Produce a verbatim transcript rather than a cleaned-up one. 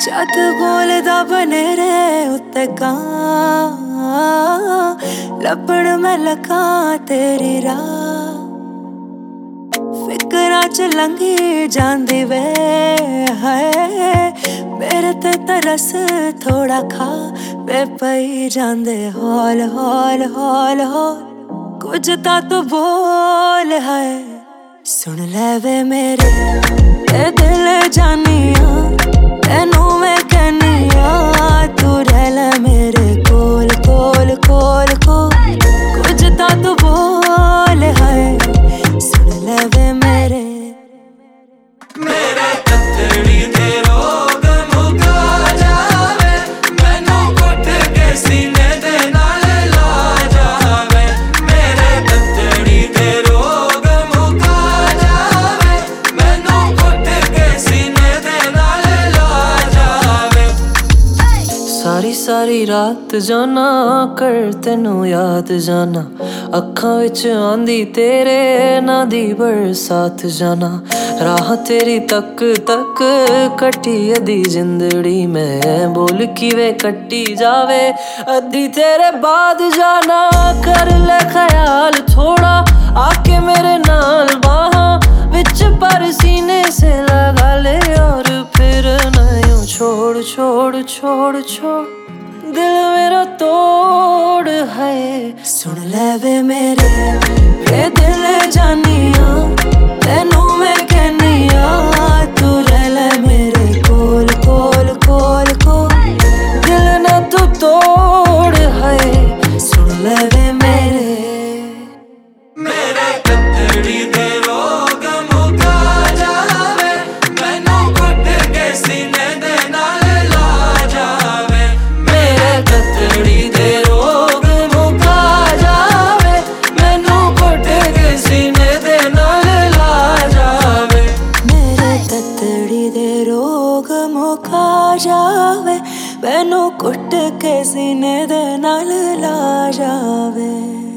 जद बोलदा बनेरे उत्ते कां लब्बड़ मैं लगा तेरी राह। फिकरां च लंघी जांदी वे हाय मेरे ते तरस थोड़ा खा वे पई जांदे हौल हौल हौल हौल कुछ तां तू बोल है। सुन ले वे मेरे ए दिल जानिया तेनू मैं कहनिया तू रह ले मेरे कोल कोल कोल कोल कुछ तां तू बोल है। सुन ले वे मेरे मेरे तत्थड़ी दे रोग मुका जावे मैनू घुट के सीने दे नाल ला जावे। मेरे तत्थड़ी दे रोग मुका जावे मैनू घुट के सीने दे नाल ला जावे। सारी सारी रात जाना कर तेनू याद जाना अखां विच आंदी तेरे ना दी बरसात जाना। राह तेरी तक तक कटी अद्धी जिंदड़ी में बोल किवे कटी जावे अद्धी तेरे बाद जाना। कर ले ख्याल थोड़ा आके मेरे नाल बाहां विच पर सीने से लगा ले और फिर नयूं छोड़ छोड़ छोड़ छोड़ दिल मेरा तोड़ है। सुन ले वे मेरे वे दिल जानिया तेनू मैं कहनिया तू रह ले मेरे कोल कोल कोल कोल दिल ना तू तोड़ है। सुन ले वे मेरे मेरे तत्थड़ी दे रोग मुका जावे मैनू घुट के सीने दे नाल ला जावे। मेरे तत्थड़ी दे रोग मुका जावे मैनू घुट के सीने दे नाल ला जावे। मेरे तत्थड़ी दे रोग मुका जावे मैनू कुट के सीने दे नाल ला जावे।